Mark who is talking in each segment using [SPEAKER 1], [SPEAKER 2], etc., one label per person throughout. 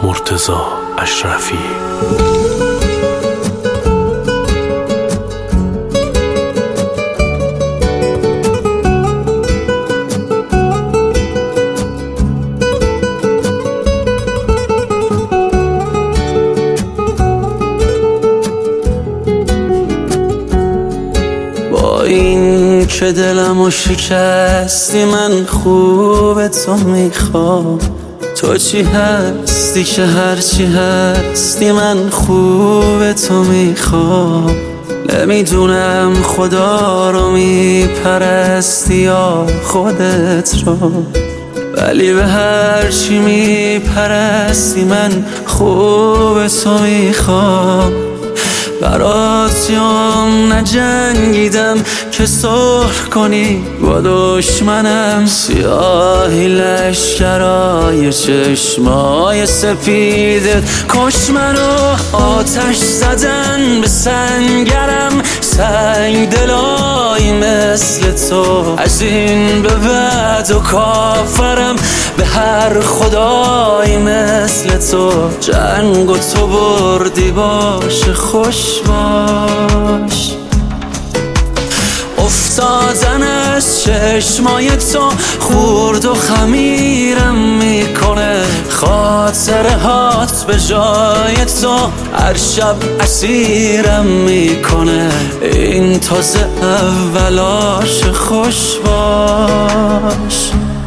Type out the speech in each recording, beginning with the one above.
[SPEAKER 1] مرتضی اشرفی.
[SPEAKER 2] با این که دلمو شکستی من خوب تو میخوام، تو چی هستی که هرچی هستی من خوب تو میخوام. نمیدونم خدا رو میپرستی یا خودت رو، ولی به هرچی میپرستی من خوب تو میخوام. برات یام نجنگیدم که صلح کنی با دشمنم، سیاهی لشکرای چشمای سپیدت کش منو. آتش زدن به سنگرم، سنگ دلایی مثل تو، از این به بعد و کافرم به هر خدایی مثل تو. جنگ و تو بردی باشه خوش باش. افتادن از چشمای تو خورد و خمیرم میکنه، خاطره هات به جای تو هر شب اسیرم میکنه. این تازه اولاش خوش باش.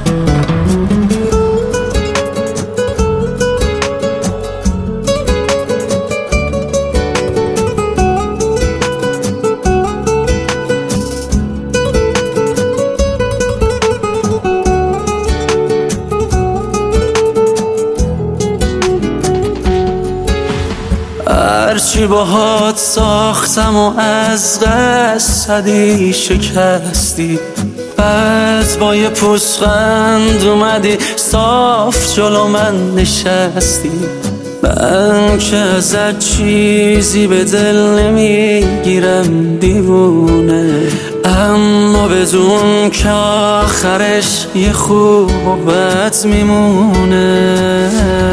[SPEAKER 2] هرچی باهات ساختم و از قصدی شکستی، بعد با یه پوزخند اومدی صاف جلو من نشستی. من که ازت چیزی به دل نمیگیرم دیوونه، اما بدون که آخرش یه خوب و بد میمونه.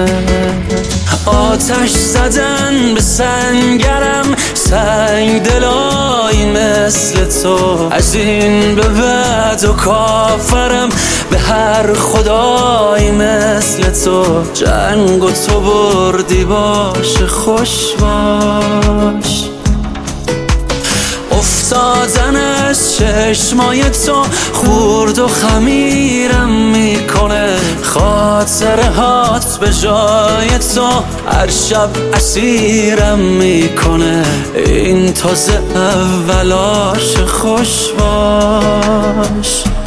[SPEAKER 2] آتش زدن به سنگرم، سنگ دلایی مثل تو، از این به بعد و کافرم به هر خدایی مثل تو. جنگ و تو بردی باشه خوش باش. افتادن از چشمای تو خورد و خمیرم میکنه، خاطره هات به جای تو هر شب اسیرم میکنه. این تازه اولاش خوش باش.